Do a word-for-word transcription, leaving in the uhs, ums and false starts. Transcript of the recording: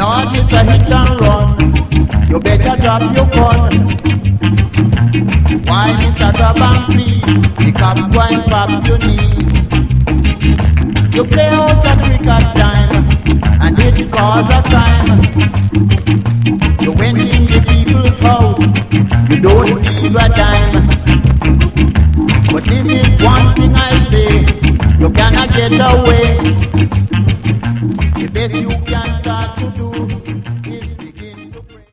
Lord, it's a hit and run. You better drop your gun. Why, Mister Drop and please? The cop go and pop your knee. You play out a cricket time, and it cause a crime. You went in the people's house, you don't leave a dime. But this is one thing I say, you cannot get away. The best you